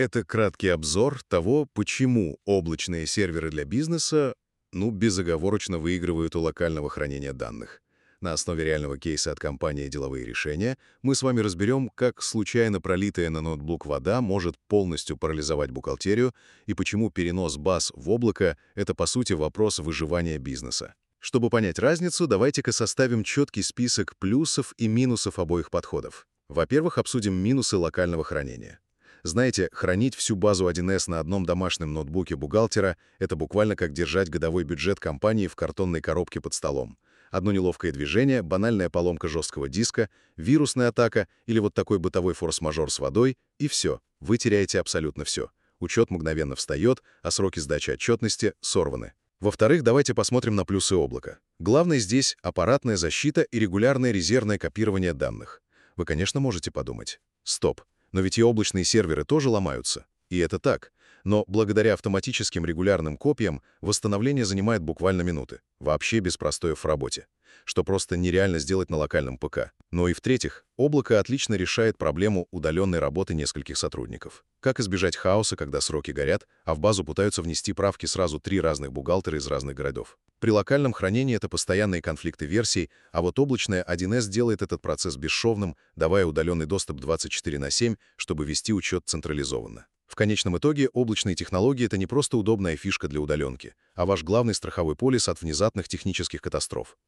Это краткий обзор того, почему облачные серверы для бизнеса, безоговорочно выигрывают у локального хранения данных. На основе реального кейса от компании «Деловые решения» мы с вами разберем, как случайно пролитая на ноутбук вода может полностью парализовать бухгалтерию и почему перенос баз в облако– это, по сути, вопрос выживания бизнеса. Чтобы понять разницу, давайте-ка составим четкий список плюсов и минусов обоих подходов. Во-первых, обсудим минусы локального хранения. Знаете, хранить всю базу 1С на одном домашнем ноутбуке бухгалтера– это буквально как держать годовой бюджет компании в картонной коробке под столом. Одно неловкое движение, банальная поломка жесткого диска, вирусная атака или вот такой бытовой форс-мажор с водой, и все, вы теряете абсолютно все. Учет мгновенно встает, а сроки сдачи отчетности сорваны. Во-вторых, давайте посмотрим на плюсы облака. Главное здесь аппаратная защита и регулярное резервное копирование данных. Вы, конечно, можете подумать: стоп, но ведь и облачные серверы тоже ломаются. И это так. Но благодаря автоматическим регулярным копиям восстановление занимает буквально минуты. Вообще без простоев в работе. Что просто нереально сделать на локальном ПК. Но и в-третьих, облако отлично решает проблему удаленной работы нескольких сотрудников. Как избежать хаоса, когда сроки горят, а в базу пытаются внести правки сразу 3 разных бухгалтера из разных городов? При локальном хранении это постоянные конфликты версий, а вот облачная 1С делает этот процесс бесшовным, давая удаленный доступ 24/7, чтобы вести учет централизованно. В конечном итоге облачные технологии– это не просто удобная фишка для удаленки, а ваш главный страховой полис от внезапных технических катастроф.